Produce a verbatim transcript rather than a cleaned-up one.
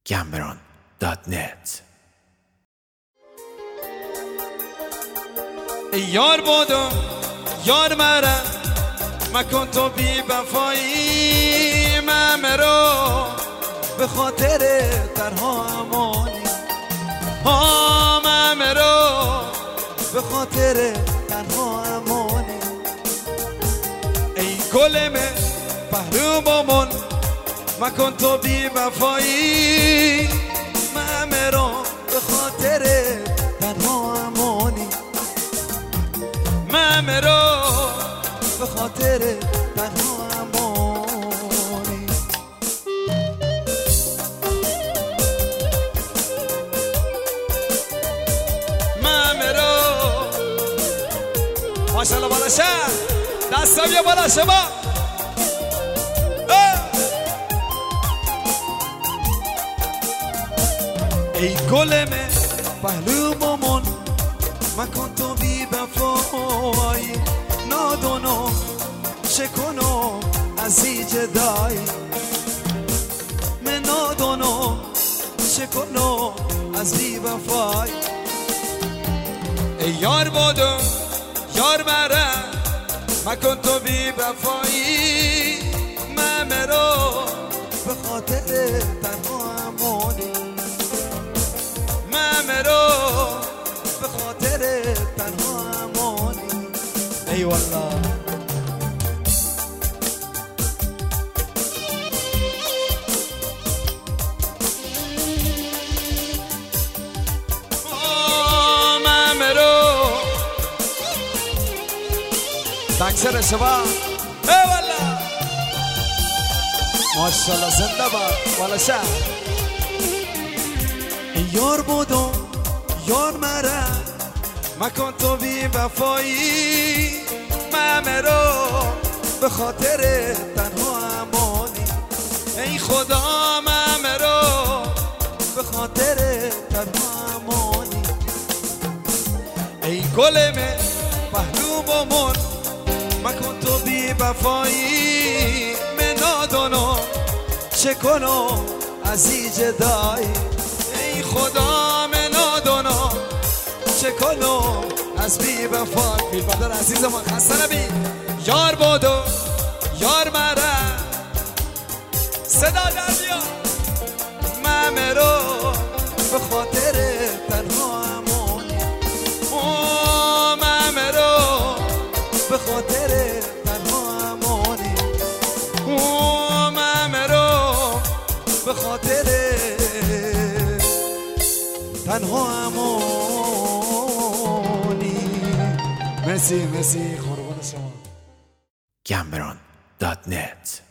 گمبران دات نت. یار بودم یار مرا مکن تو بی وفایی من مرا به خاطر تنها امانی ها من مرا به خاطر تنها امانی ای گل من پهلو بامون مکن تو بی وفایی من مرا به خاطر تنها امانی من مرا به خاطر تنها امانی من مرا ماشاءالله بالا شد دستا بیا بالا شما ای گل من پهلو بامون مکن تو بی وفایی نادونو شکنو ازی جدایی من نادونو شکنو از بی وفایی ای یار بودم یار مرا مکن تو بی وفایی من مرا به خاطر تنها امانی من مرا به خاطر تنها امانی ای والله من مرا تکسر شما ای والله ماشاءالله زنده با والا شهر یار بودم یار مرا مکن تو بی وفایی من مرا به خاطر تنها امانی ای خدا من مرا به خاطر تنها امانی ای گل من پهلو بامون مکن تو بی وفایی من نادونو شکنو ازی جدایی ای خدا من نادونو شکنو از بی وفا پیر بدر عزیز ما خسته نبی یار بودو یار مرا صدا در بیا من مرا به خاطر تنها امانی من مرا به خاطر تنها امانی من مرا به خاطر تنها امانی مرسی مرسی قربان شما گمبران دات نت.